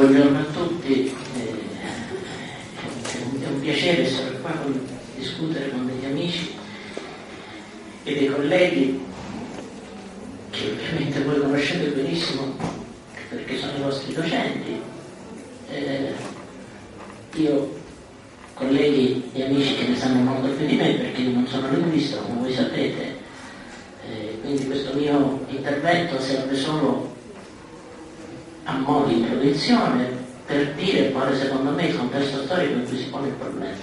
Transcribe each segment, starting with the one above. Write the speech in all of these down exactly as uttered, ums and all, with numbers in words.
buongiorno a tutti, eh, è un piacere essere qua a discutere con degli amici e dei colleghi che ovviamente voi conoscete benissimo perché sono i vostri docenti. Eh, io, colleghi e amici che ne sanno molto più di me, perché io non sono linguista come voi sapete, eh, quindi questo mio intervento serve solo a modo di introduzione per dire quale secondo me è il contesto storico in cui si pone il problema,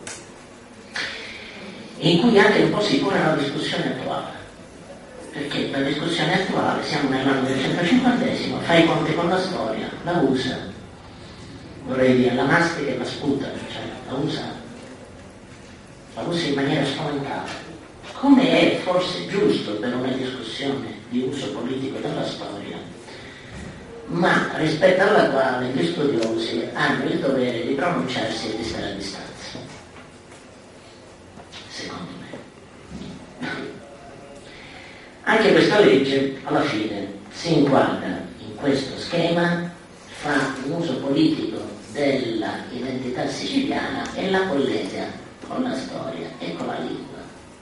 in cui anche un po' si pone la discussione attuale, perché la discussione attuale, siamo nell'anno del centocinquantesimo, fa i conti con la storia, la usa, vorrei dire, la mastica e la sputa, cioè la usa, la usa in maniera strumentale, come è forse giusto per una discussione di uso politico della storia, ma rispetto alla quale gli studiosi hanno il dovere di pronunciarsi e di stare a distanza, secondo me. Anche questa legge, alla fine, si inquadra in questo schema, fa un uso politico della identità siciliana e la collega con la storia e con la lingua.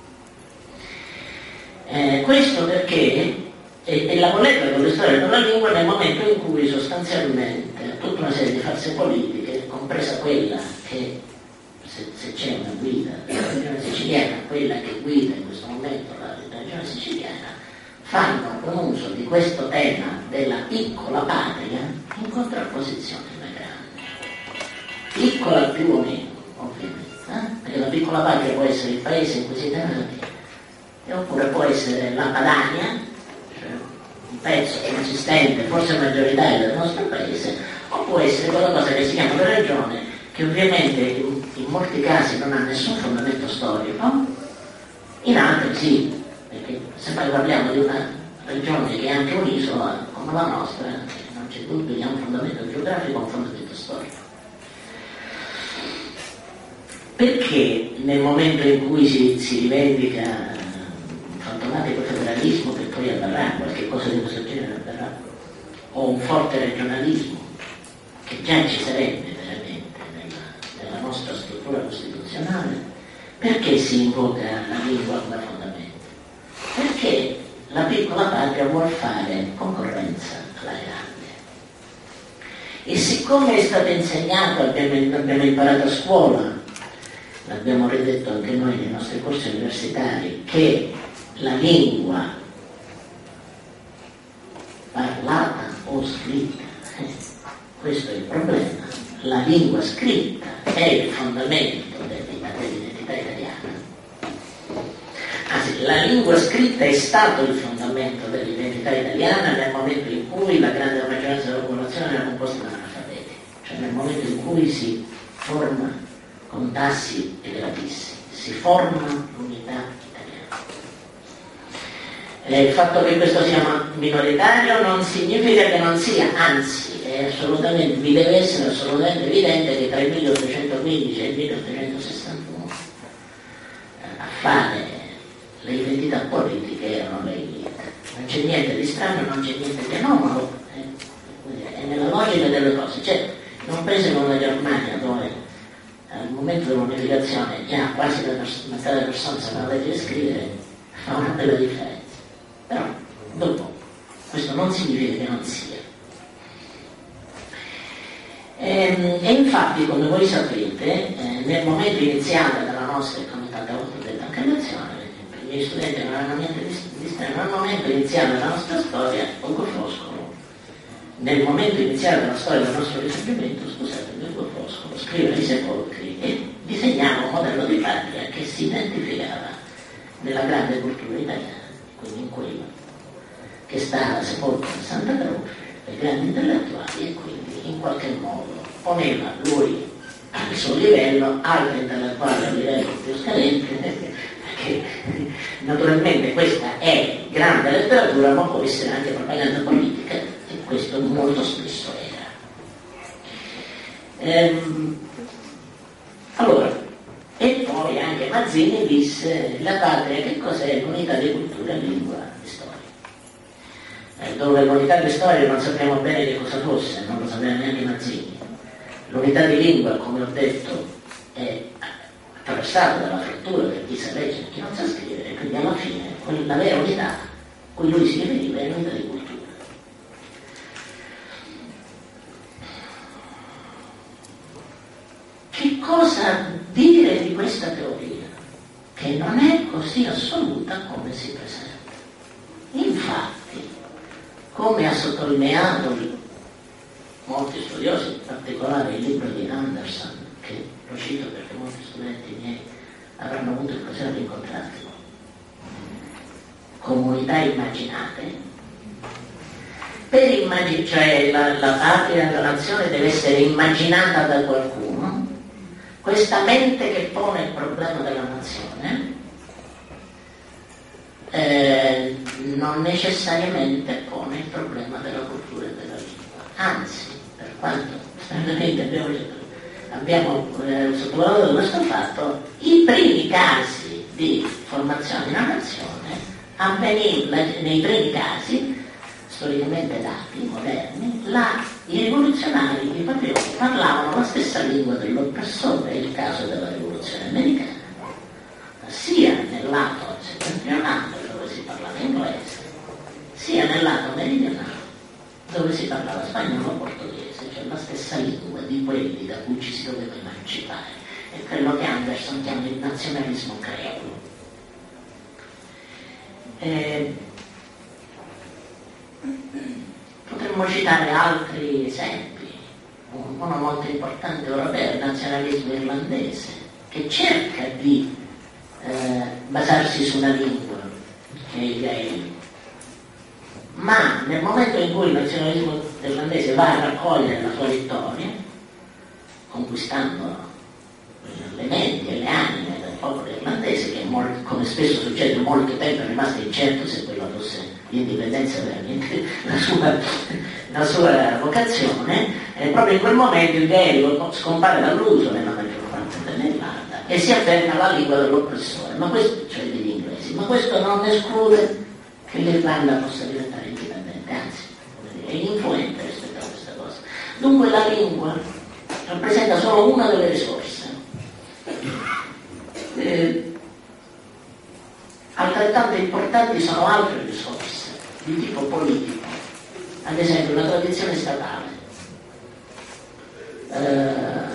Eh, questo perché e la collega con le storie con la lingua nel momento in cui sostanzialmente tutta una serie di forze politiche, compresa quella che, se, se c'è una guida della regione siciliana, quella che guida in questo momento la, la regione siciliana, fanno un uso di questo tema della piccola patria in contrapposizione alla grande. Piccola più o meno, ovviamente, eh? Perché la piccola patria può essere il paese in cui si tiene, oppure può essere la Padania, un pezzo consistente, forse maggioritario del nostro paese, o può essere quella cosa che si chiama la regione, che ovviamente in, in molti casi non ha nessun fondamento storico, in altri sì, perché se poi parliamo di una regione che è anche un'isola come la nostra, non c'è dubbio che ha un fondamento geografico e un fondamento storico. Perché nel momento in cui si, si rivendica fantomatico federalismo, che poi avverrà, qualche cosa di questo genere avverrà, o un forte regionalismo, che già ci sarebbe veramente nella, nella nostra struttura costituzionale, perché si invoca la lingua come fondamento? Perché la piccola patria vuol fare concorrenza alla grande. E siccome è stato insegnato, abbiamo, abbiamo imparato a scuola, l'abbiamo ridetto anche noi nei nostri corsi universitari, che la lingua parlata o scritta, eh, questo è il problema, la lingua scritta è il fondamento dell'identità italiana. Anzi, la lingua scritta è stato il fondamento dell'identità italiana nel momento in cui la grande maggioranza della popolazione era composta da analfabeti, cioè nel momento in cui si forma con tassi elevantissimi, si forma l'unità. Il fatto che questo sia minoritario non significa che non sia, anzi, è assolutamente, vi deve essere assolutamente evidente che tra il milleottocentoquindici e il milleottocentosessantuno a fare le identità politiche erano le elite. Non c'è niente di strano, non c'è niente di anomalo, è nella logica delle cose. Cioè, in un paese come la Germania, dove al momento dell'unificazione già quasi la metà delle persone sanno leggere e scrivere, fa una bella differenza. Però, dopo, questo non significa che non sia. E, e infatti, come voi sapete, eh, nel momento iniziale della nostra, come tante volte ho detto anche a lezione, i miei studenti non hanno niente di, di strano, nel momento iniziale della nostra storia, Ugo Foscolo, nel momento iniziale della storia del nostro risorgimento, scusate, Ugo Foscolo scrive i sepolcri e disegnava un modello di patria che si identificava nella grande cultura italiana, quindi in quello che stava sepolto in Santa Croce, dei grandi intellettuali, e quindi in qualche modo poneva lui al suo livello altri intellettuali a livello più scadente, perché naturalmente questa è grande letteratura, ma può essere anche propaganda politica, e questo molto spesso era. Ehm, allora, e poi anche Mazzini disse: la patria che cos'è? L'unità di cultura, lingua e storia. Eh, dove l'unità di storia non sappiamo bene che cosa fosse, non lo sapevano neanche i Mazzini. L'unità di lingua, come ho detto, è attraversata dalla frattura per chi sa leggere e chi non sa scrivere, e quindi alla fine la vera unità a cui lui si riferiva è l'unità di cultura. Che cosa dire di questa teoria? Che non è così assoluta come si presenta. Infatti, come ha sottolineato molti studiosi, in particolare il libro di Anderson, che lo cito perché molti studenti miei avranno avuto l'occasione di incontrarlo, comunità immaginate, per immagin- cioè la, la patria, la nazione deve essere immaginata da qualcuno. Questa mente che pone il problema della nazione eh, non necessariamente pone il problema della cultura e della lingua, anzi, per quanto stranamente abbiamo, abbiamo eh, sottovalutato questo fatto, i primi casi di formazione di una nazione avvenivano, nei primi casi storicamente dati, moderni, la, i rivoluzionari, i patrioti parlavano la stessa lingua dell'oppressore, è il caso della rivoluzione americana, sia nel lato settentrionale dove si parlava inglese, sia nel lato meridionale dove si parlava spagnolo o portoghese, cioè la stessa lingua di quelli da cui ci si doveva emancipare. È quello che Anderson chiama il nazionalismo creolo. Eh, Potremmo citare altri esempi, uno molto importante europeo, il nazionalismo irlandese, che cerca di eh, basarsi su una lingua, che è il gaelico, ma nel momento in cui il nazionalismo irlandese va a raccogliere la sua vittoria, conquistando le menti e le anime del popolo irlandese, che molto, come spesso succede molto tempo è rimasto incerto se quella fosse l'indipendenza veramente la sua, la sua vocazione, e proprio in quel momento il gaelico scompare dall'uso nella maggior parte dell'Irlanda e si afferma alla lingua dell'oppressore, ma questo, cioè degli inglesi, ma questo non esclude che l'Irlanda possa diventare indipendente, anzi è influente rispetto a questa cosa. Dunque la lingua rappresenta solo una delle risorse. Eh, altrettanto importanti sono altre risorse di tipo politico, ad esempio la tradizione statale. Eh,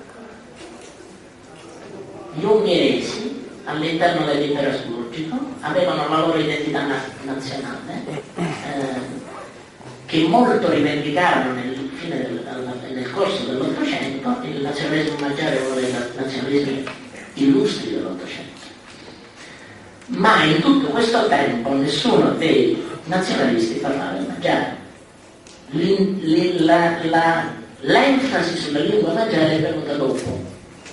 gli ungheresi all'interno dell'impero asburgico avevano la loro identità na- nazionale eh, che molto rivendicarono nel, fine del, nel corso dell'Ottocento. Il nazionalismo maggiore è uno dei nazionalismi illustri dell'Ottocento, ma in tutto questo tempo nessuno dei nazionalisti parlava il magiare. L'in, l'in, la, la, l'enfasi sulla lingua magiare è venuta dopo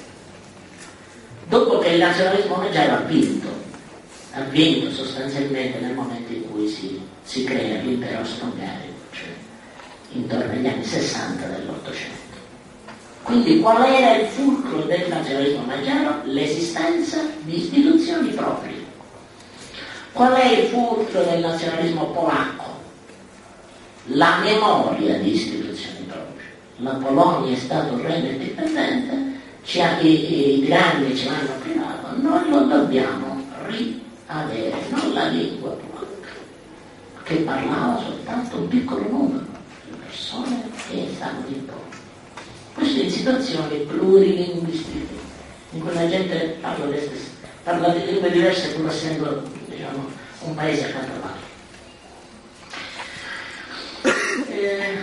dopo che il nazionalismo magiare ha vinto ha vinto sostanzialmente nel momento in cui si, si crea l'impero austro-ungarico, cioè intorno agli anni sessanta dell'Ottocento. Quindi qual era il fulcro del nazionalismo magiaro? L'esistenza di istituzioni proprie. Qual è il fulcro del nazionalismo polacco? La memoria di istituzioni proprie. La Polonia è stato un regno indipendente, ci ha, i, i grandi ce l'hanno privato, noi lo dobbiamo riavere, non la lingua polacca, che parlava soltanto un piccolo numero di persone che stavano in Polonia. Questo in situazioni plurilinguistiche, in cui la gente parla, le stesse, parla di lingue diverse pur essendo, diciamo, un paese accanto all'altro. Eh,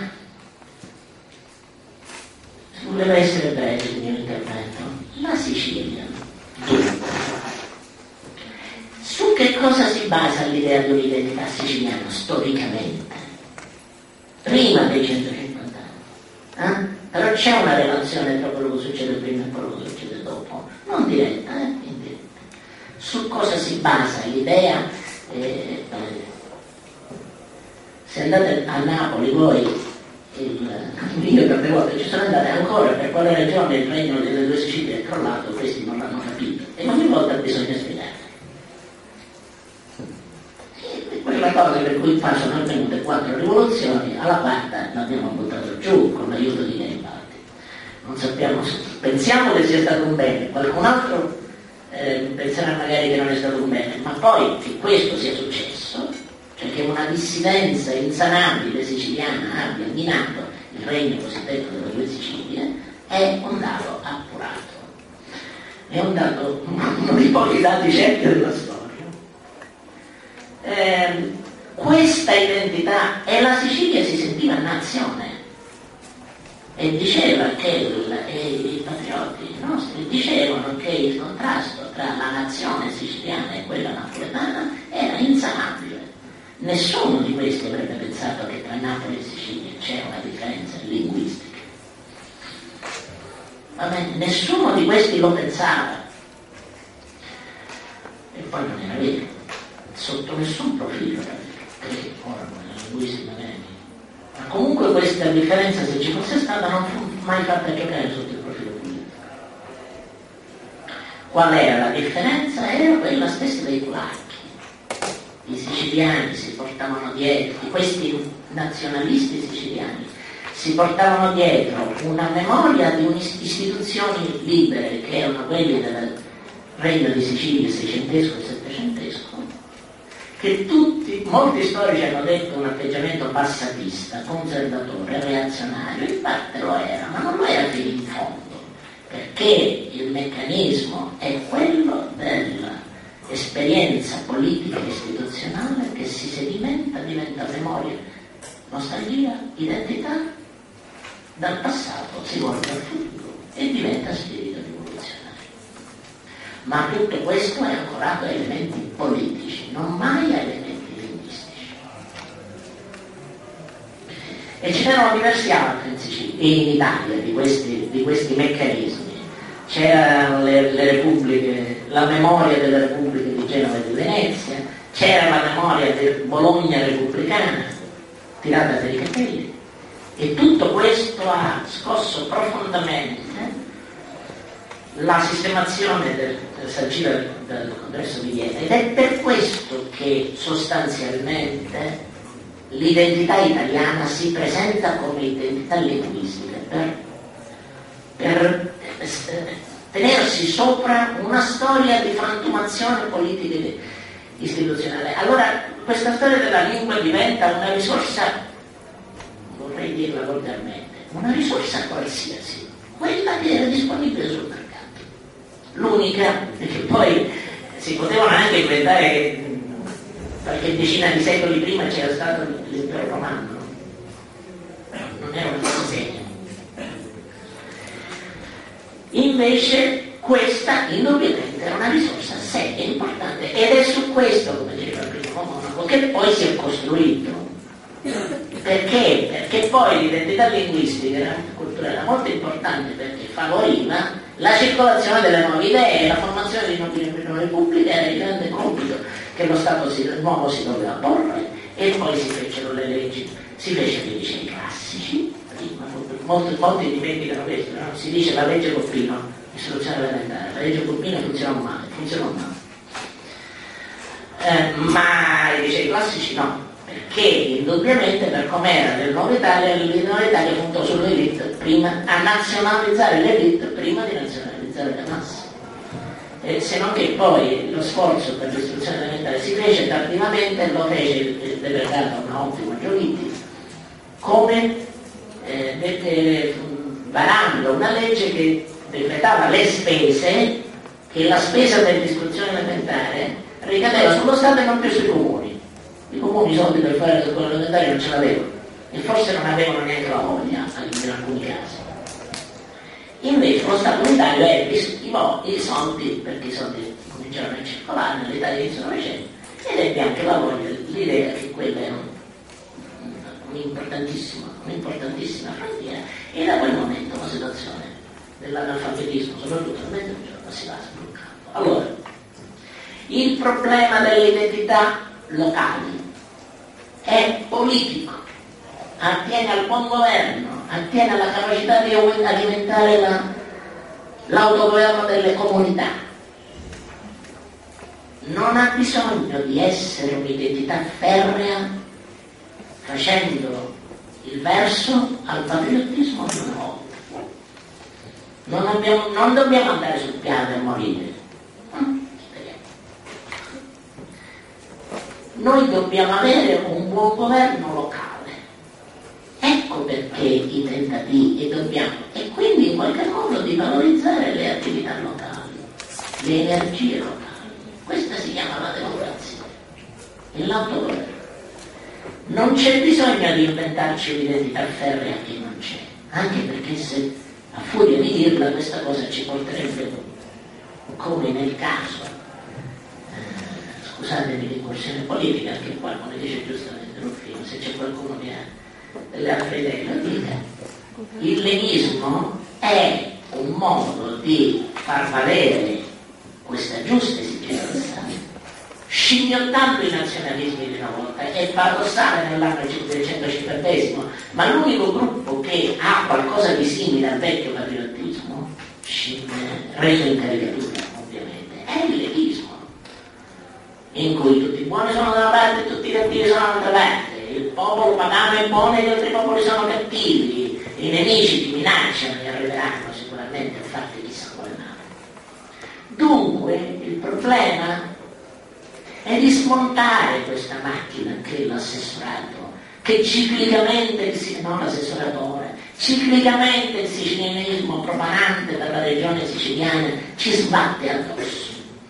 deve essere breve il mio intervento. La Sicilia, dunque, su che cosa si basa l'idea di un'identità siciliana storicamente? Prima dei centocinquanta anni. Eh? Però c'è una relazione tra quello che succede prima e quello che succede dopo, non diretta, eh? Indiretta. Su cosa si basa l'idea? Eh, eh, se andate a Napoli voi, il, io tante volte ci sono andate ancora, per quale ragione il regno delle due Sicilie è crollato, questi non l'hanno capito, e ogni volta bisogna spiegare. E quella cosa per cui qua sono venuto quattro rivoluzioni, alla quarta l'abbiamo buttato giù con l'aiuto di Garibaldi. Non sappiamo, pensiamo che sia stato un bene, qualcun altro eh, penserà magari che non è stato un bene, ma poi che questo sia successo, cioè che una dissidenza insanabile siciliana abbia minato il regno cosiddetto delle due Sicilie, è un dato appurato. È un dato, uno dei pochi dati certi della storia. Eh, questa identità, e la Sicilia si sentiva nazione e diceva che il, e i patrioti nostri dicevano che il contrasto tra la nazione siciliana e quella napoletana era insanabile. Nessuno di questi avrebbe pensato che tra Napoli e Sicilia c'era una differenza linguistica. Vabbè, nessuno di questi lo pensava, e poi non era vero, sotto nessun profilo era vero, che ora la linguistica non è. Ma comunque questa differenza, se ci fosse stata, non fu mai fatta giocare sotto il profilo politico. Qual era la differenza? Era quella stessa dei polacchi. I siciliani si portavano dietro, questi nazionalisti siciliani si portavano dietro una memoria di istituzioni libere che erano quelle del Regno di Sicilia seicentesco e settecentesco, che tutti, molti storici hanno detto un atteggiamento passatista, conservatore, reazionario, in parte lo era, ma non lo era fino in fondo, perché il meccanismo è quello dell'esperienza politica e istituzionale che si sedimenta, diventa memoria, nostalgia, identità, dal passato si volge al futuro e diventa spirito rivoluzionario. Ma tutto questo è ancorato a elementi politici, non mai a elementi linguistici. E ce n'erano diversi altri in Sicilia, in Italia, di questi, di questi meccanismi. C'erano le, le repubbliche, la memoria delle repubbliche di Genova e di Venezia, c'era la memoria di Bologna repubblicana, tirata per i capelli. E tutto questo ha scosso profondamente la sistemazione del, del sancita del Congresso di Vienna, ed è per questo che sostanzialmente l'identità italiana si presenta come identità linguistica, per, per eh, tenersi sopra una storia di frantumazione politica e istituzionale. Allora questa storia della lingua diventa una risorsa, vorrei dirla volgarmente, una risorsa qualsiasi, quella che era disponibile sul mercato. L'unica, perché poi si potevano anche inventare che qualche decina di secoli prima c'era stato l'impero romano, non era una cosa seria. Invece questa indubbiamente è una risorsa seria, importante, ed è su questo, come diceva il primo monaco, che poi si è costruito. Perché? Perché poi l'identità linguistica era culturale, era molto importante, perché favoriva la circolazione delle nuove idee, la formazione di un'opinione pubblica era il grande compito che lo Stato si, nuovo si doveva porre, e poi si fecero le leggi, si fecero i licei classici, molti, molti dimenticano questo, no? Si dice la legge Coppino, istruzione elementare, la legge Coppino funzionò male, funzionò male. Eh, ma i licei classici no, perché indubbiamente per com'era del Nuovo Italia, il Nuovo Italia puntò sull'elite prima, a nazionalizzare l'elite prima di nazionalizzare le masse. Eh, se non che poi lo sforzo per l'istruzione elementare si fece tardivamente, lo fece il delegato una ottima Giolitti, come eh, eh, varando una legge che decretava le spese, che la spesa per l'istruzione elementare ricadeva sullo Stato e non più sui comuni. I comuni i soldi per fare le scuole elementari non ce l'avevano, e forse non avevano neanche la voglia in alcuni casi. Invece lo Stato unitario ebbe i soldi, perché i soldi cominciarono a circolare nell'Italia inizio Novecento, ed ebbe anche la voglia, l'idea che quella era un'importantissima, un'importantissima frontiera, e da quel momento la situazione dell'analfabetismo, soprattutto nel Mezzogiorno, si va sbloccando. Allora, il problema delle identità locali è politico, attiene al buon governo, attiene alla capacità di alimentare la, l'autogoverno delle comunità. Non ha bisogno di essere un'identità ferrea facendo il verso al patriottismo di una volta. Non, abbiamo, non dobbiamo andare sul piano a morire. Noi dobbiamo avere un buon governo locale. Ecco perché i tentativi, e dobbiamo, e quindi in qualche modo di valorizzare le attività locali, le energie locali. Questa si chiama la democrazia e l'autogoverno. Non c'è bisogno di inventarci un'identità ferrea che non c'è, anche perché se a furia di dirla questa cosa ci porterebbe, come nel caso, eh, scusatemi l'incursione politica, anche qua come dice giustamente Ruffino, se c'è qualcuno che ha delle altre idee lo dica. Il lenismo è un modo di far valere questa giusta esigenza, scimmiottando i nazionalismi di una volta. È paradossale nell'anno cinquecentocinquantesimo, ma l'unico gruppo che ha qualcosa di simile al vecchio patriottismo, reso in caricatura ovviamente, è il lenismo, in cui tutti i buoni sono da una parte e tutti i cattivi sono dall'altra parte, il popolo pagano è buono e gli altri popoli sono cattivi, i nemici ti minacciano e arriveranno sicuramente a farti chissà quale male. Dunque il problema è di smontare questa macchina che è l'assessorato, che ciclicamente, non l'assessoratore, ciclicamente il sicilianismo propanante dalla regione siciliana ci sbatte addosso.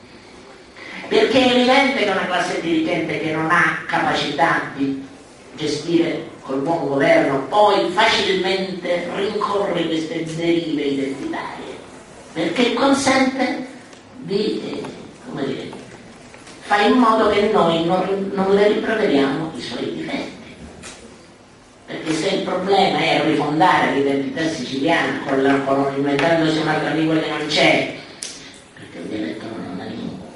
Perché è evidente che una classe dirigente che non ha capacità di gestire col buon governo poi facilmente rincorre queste derive identitarie, perché consente di, eh, come dire, fa in modo che noi non, non le rimproveriamo i suoi difetti. Perché se il problema è rifondare l'identità siciliana con la, con, inventandosi un'altra lingua che non c'è, perché il dialetto non è una lingua,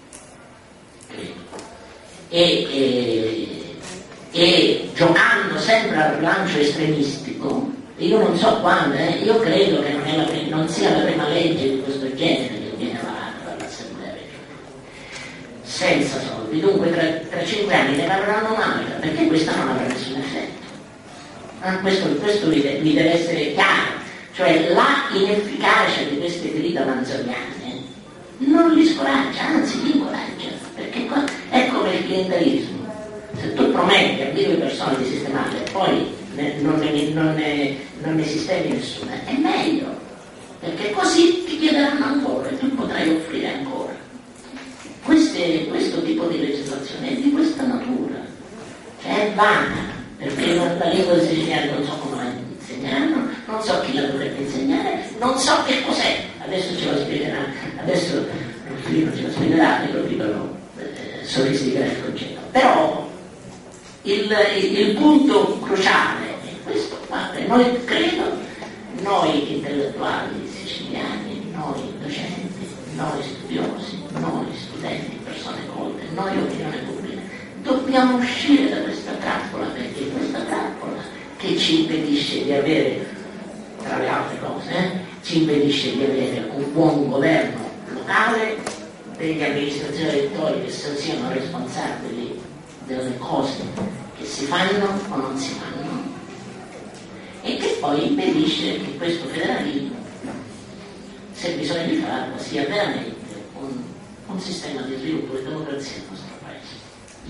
e, e, e giocando sempre al rilancio estremistico, io non so quando, eh, io credo che non, è la, non sia la prima legge di questo genere che viene varata dall'Assemblea regionale. Senza soldi, dunque tra, tra cinque anni ne varranno un'altra, perché questa non avrà nessun effetto. Ah, questo, questo vi, de, vi deve essere chiaro, cioè la inefficacia di queste grida manzoniane non li scoraggia, anzi li incoraggia, perché qua, è come il clientelismo. Se tu prometti a mille persone di sistemare e poi ne, non, ne, non, ne, non ne sistemi nessuna, è meglio, perché così ti chiederanno ancora e tu potrai offrire ancora. Queste, questo tipo di legislazione è di questa natura, cioè è vana, perché la lingua siciliana non so come la insegneranno, non so chi la dovrebbe insegnare, non so che cos'è, adesso ce lo spiegherà, adesso Ruffino ce lo spiegherà e lo dicono eh, solisticare il concetto. Però il, il, il punto cruciale è questo qua, noi credo, noi intellettuali siciliani, noi docenti, noi studiosi, noi studenti, persone colte, noi opinione pubblica, dobbiamo uscire da questa trappola, perché è questa trappola che ci impedisce di avere, tra le altre cose, eh, ci impedisce di avere un buon governo locale, degli amministratori elettori che siano responsabili delle cose che si fanno o non si fanno, e che poi impedisce che questo federalismo, se bisogna di farlo, sia veramente un, un sistema di sviluppo e democrazia.